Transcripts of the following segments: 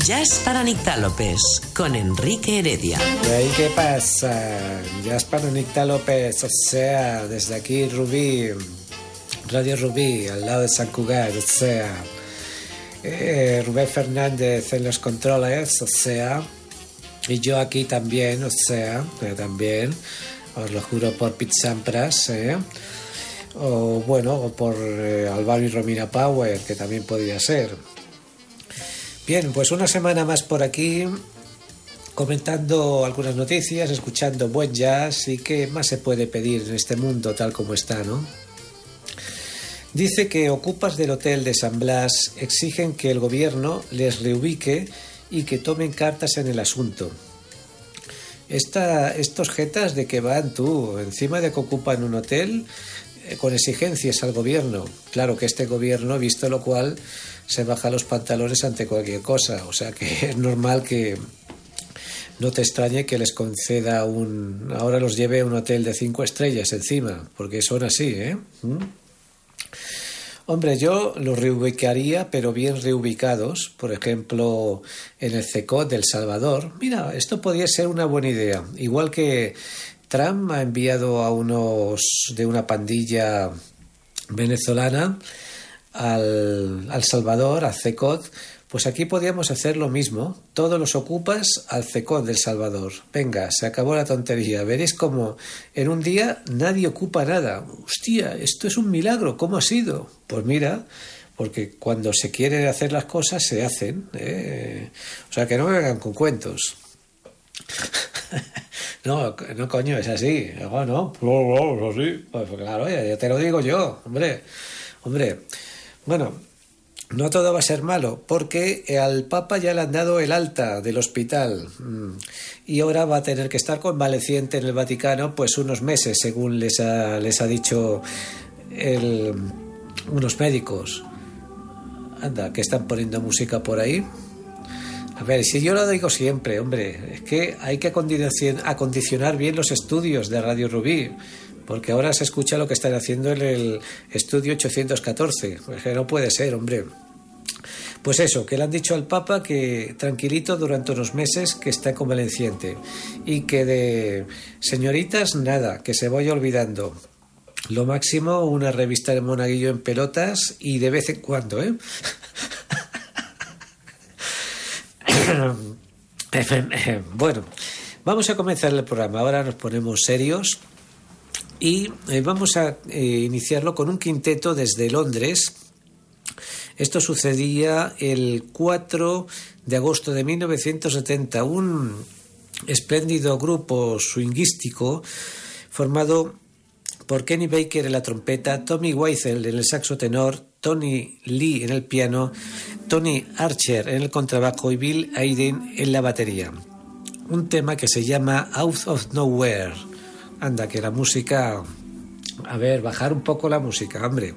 Jazz para Nictálopes con Enrique Heredia. ¿Y ahí qué pasa? Jazz para Nictálopes, o sea, desde aquí Rubí, Radio Rubí, al lado de San Cugat, o sea, Rubén Fernández en los controles, o sea, y yo aquí también, o sea, también, os lo juro por Pete Sampras, o bueno, o por Álvaro y Romina Power, que también podría ser. Bien, pues una semana más por aquí, comentando algunas noticias, escuchando buen jazz, y qué más se puede pedir en este mundo tal como está, ¿no? Dice que ocupas del hotel de San Blas exigen que el gobierno les reubique y que tomen cartas en el asunto. Estos jetas de que van tú, encima de que ocupan un hotel, con exigencias al gobierno. Claro que este gobierno, visto lo cual, se baja los pantalones ante cualquier cosa. O sea que es normal que no te extrañe que les conceda ahora los lleve a un hotel de 5 estrellas encima, porque son así, ¿eh? Hombre, yo los reubicaría, pero bien reubicados, por ejemplo, en el CECOT de El Salvador. Mira, esto podría ser una buena idea. Igual que Trump ha enviado a unos de una pandilla venezolana al Salvador, al CECOT, pues aquí podríamos hacer lo mismo. Todos los ocupas al CECOT del Salvador. Venga, se acabó la tontería. Veréis como en un día nadie ocupa nada. Hostia, esto es un milagro. ¿Cómo ha sido? Pues mira, porque cuando se quieren hacer las cosas se hacen. O sea, que no me vengan con cuentos. No, coño, es así. No, es así. Pues claro, ya te lo digo yo, hombre. Bueno, no todo va a ser malo, porque al Papa ya le han dado el alta del hospital y ahora va a tener que estar convaleciente en el Vaticano pues unos meses, según les ha dicho unos médicos. Anda, que están poniendo música por ahí. A ver, si yo lo digo siempre, hombre, es que hay que acondicionar bien los estudios de Radio Rubí, porque ahora se escucha lo que están haciendo en el estudio 814. Pues que no puede ser, hombre. Pues eso, que le han dicho al Papa que tranquilito durante unos meses, que está convaleciente, y que de señoritas nada, que se vaya olvidando. Lo máximo una revista de monaguillo en pelotas y de vez en cuando, Bueno, vamos a comenzar el programa. Ahora nos ponemos serios y vamos a iniciarlo con un quinteto desde Londres. Esto sucedía el 4 de agosto de 1970. Un espléndido grupo swinguístico formado por Kenny Baker en la trompeta, Tommy Weissel en el saxo tenor, Tony Lee en el piano, Tony Archer en el contrabajo y Bill Aiden en la batería. Un tema que se llama Out of Nowhere. Anda, que la música... A ver, bajar un poco la música, hombre.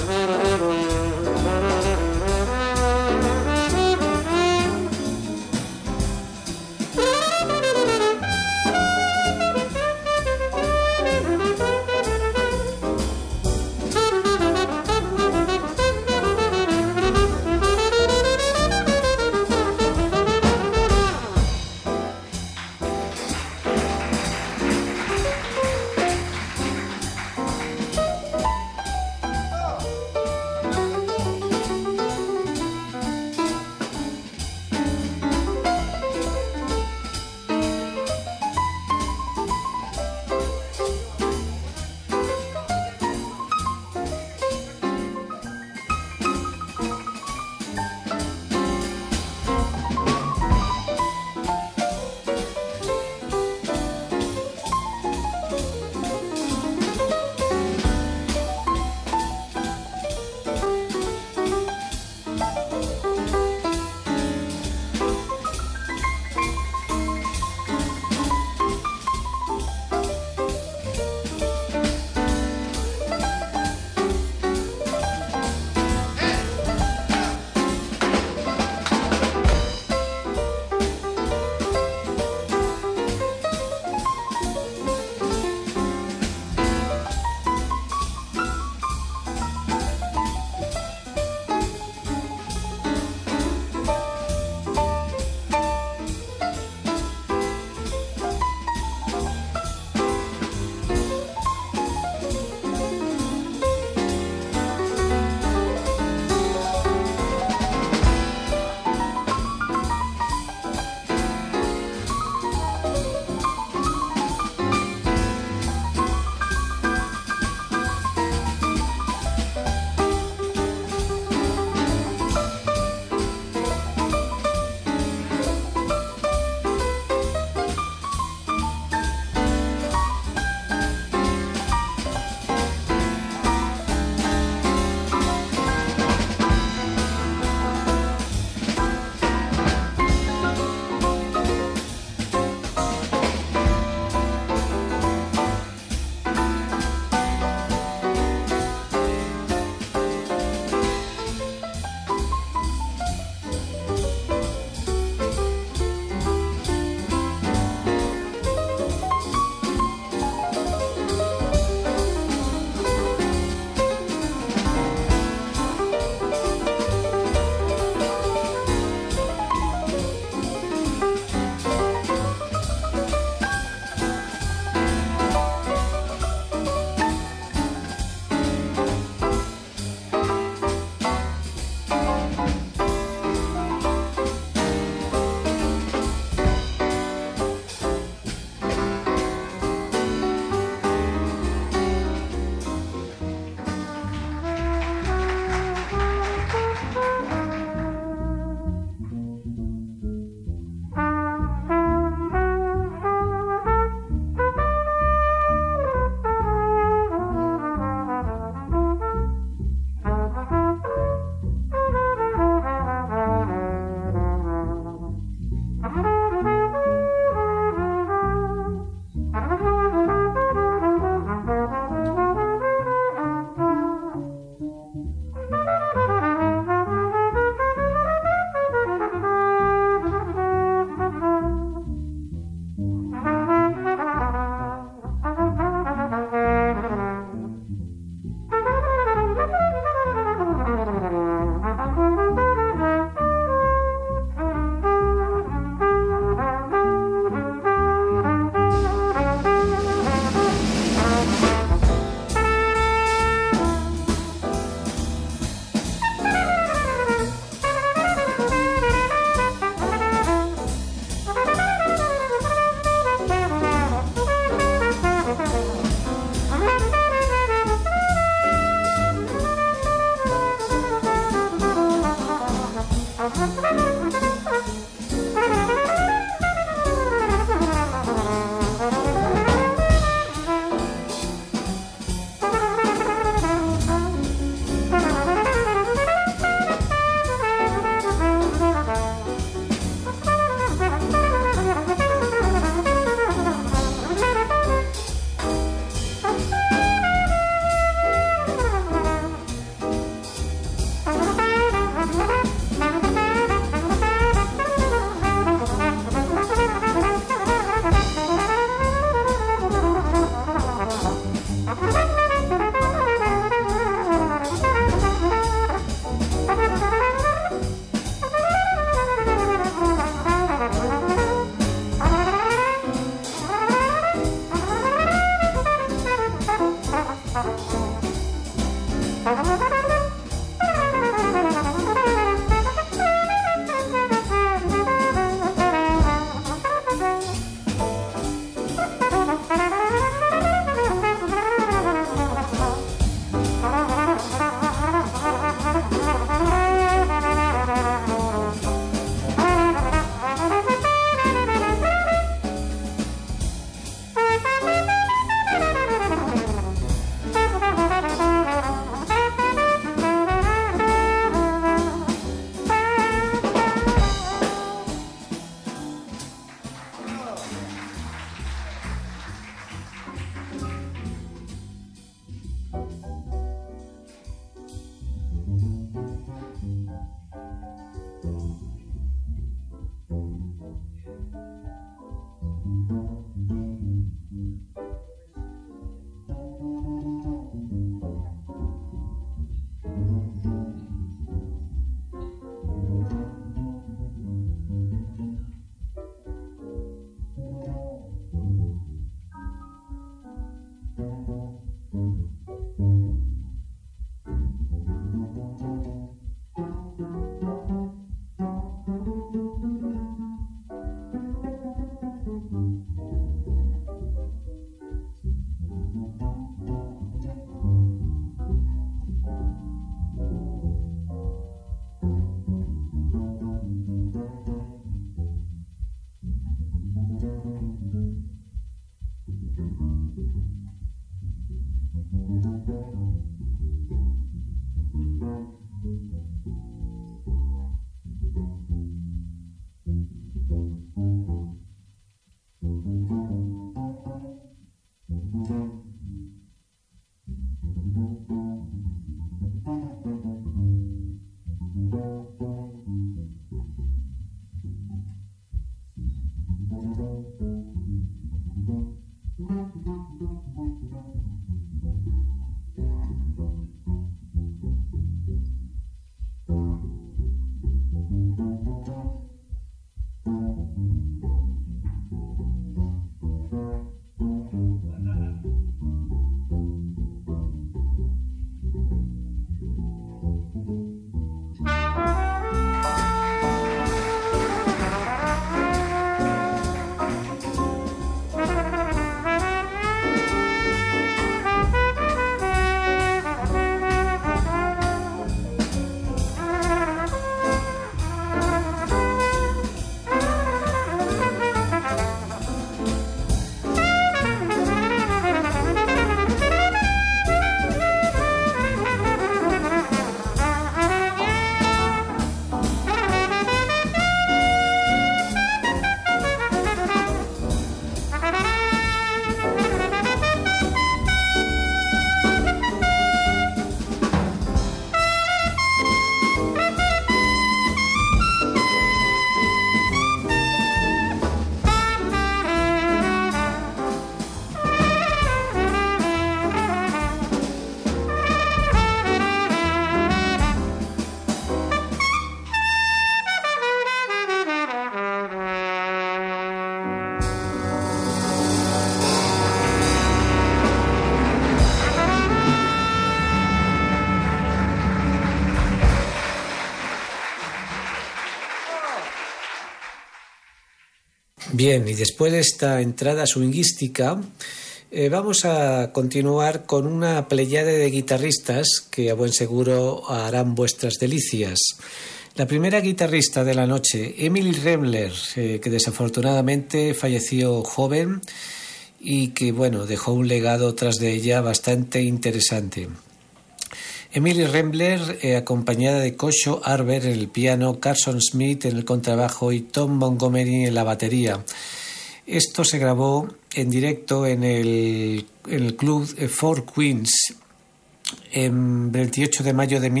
Bien, y después de esta entrada swinguística, vamos a continuar con una pleyade de guitarristas que a buen seguro harán vuestras delicias. La primera guitarrista de la noche, Emily Remmler, que desafortunadamente falleció joven y que, bueno, dejó un legado tras de ella bastante interesante. Emily Remmler, acompañada de Kosho Arber en el piano, Carson Smith en el contrabajo y Tom Montgomery en la batería. Esto se grabó en directo en el club Four Queens en 28 de mayo de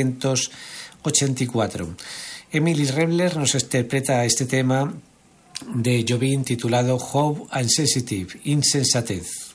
1984. Emily Remmler nos interpreta este tema de Jobim titulado How Insensitive, Insensatez.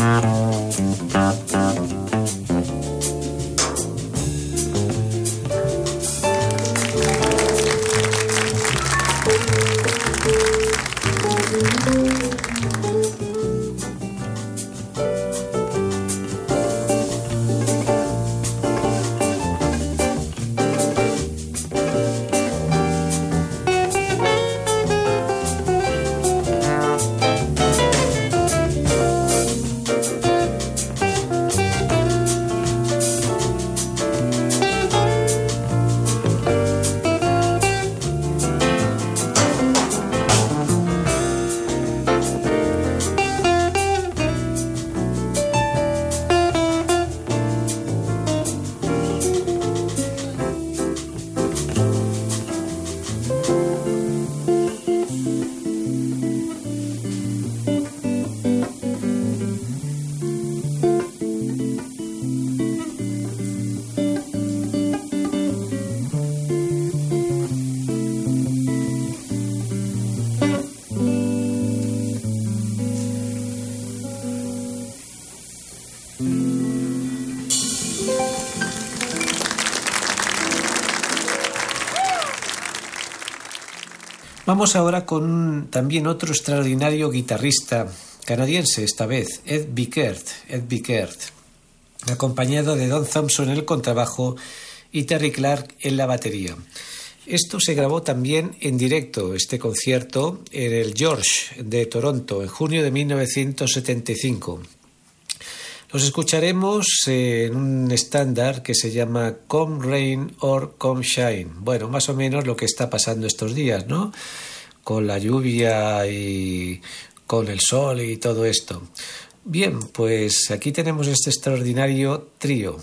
Vamos ahora con también otro extraordinario guitarrista canadiense, esta vez, Ed Bickert, acompañado de Don Thompson en el contrabajo y Terry Clark en la batería. Esto se grabó también en directo, este concierto, en el George de Toronto, en junio de 1975. Los escucharemos en un estándar que se llama Come Rain or Come Shine. Bueno, más o menos lo que está pasando estos días, ¿no? Con la lluvia y con el sol y todo esto. Bien, pues aquí tenemos este extraordinario trío.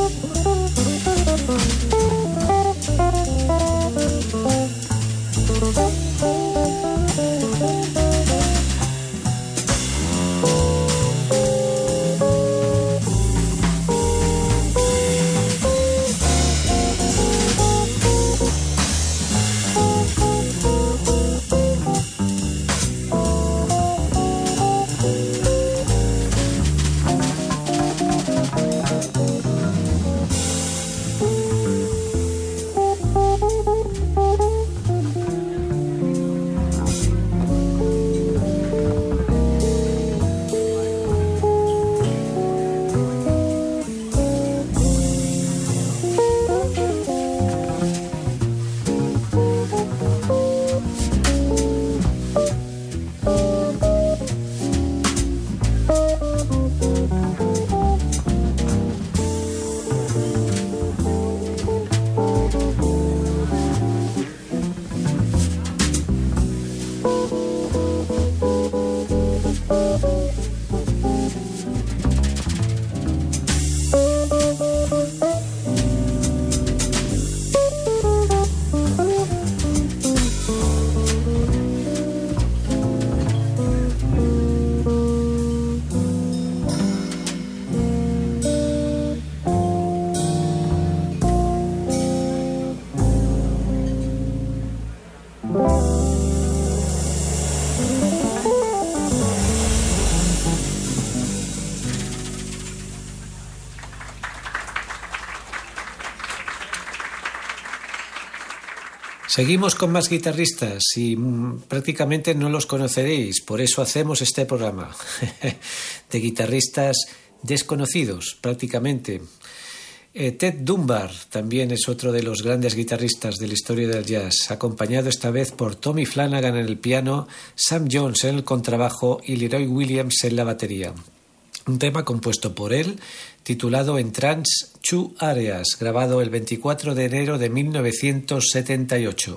Seguimos con más guitarristas y prácticamente no los conoceréis, por eso hacemos este programa de guitarristas desconocidos prácticamente. Ted Dunbar también es otro de los grandes guitarristas de la historia del jazz, acompañado esta vez por Tommy Flanagan en el piano, Sam Jones en el contrabajo y Leroy Williams en la batería. Un tema compuesto por él, titulado En Trance 2 Areas, grabado el 24 de enero de 1978.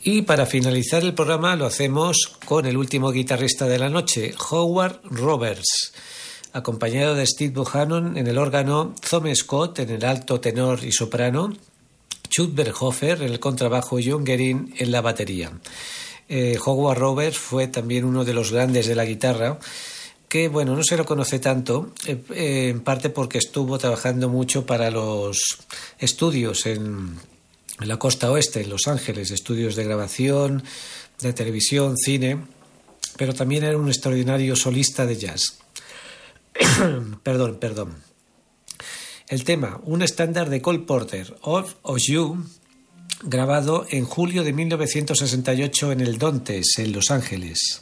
Y para finalizar el programa lo hacemos con el último guitarrista de la noche, Howard Roberts, acompañado de Steve Buchanan en el órgano, Tom Scott en el alto, tenor y soprano, Chuck Berhofer en el contrabajo y John Guerin en la batería. Howard Roberts fue también uno de los grandes de la guitarra, que bueno, no se lo conoce tanto, en parte porque estuvo trabajando mucho para los estudios en la costa oeste, en Los Ángeles, estudios de grabación, de televisión, cine, pero también era un extraordinario solista de jazz. Perdón. El tema, un estándar de Cole Porter, All of You, grabado en julio de 1968 en el Dantes, en Los Ángeles.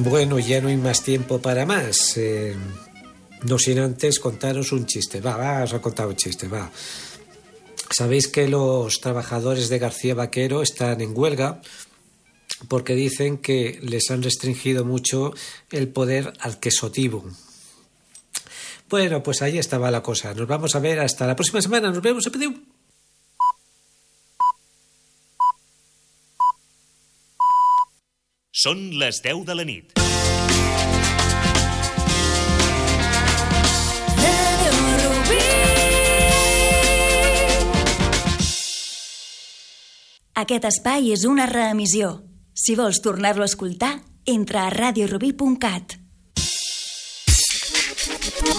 Bueno, ya no hay más tiempo para más. No sin antes contaros un chiste. Os he contado un chiste, va. Sabéis que los trabajadores de García Vaquero están en huelga porque dicen que les han restringido mucho el poder adquisitivo. Bueno, pues ahí estaba la cosa. Nos vamos a ver hasta la próxima semana. Nos vemos. Són les 10 de la nit. Aquest espai és una reemissió. Si vols tornar-lo a escoltar, entra a radiorubí.cat.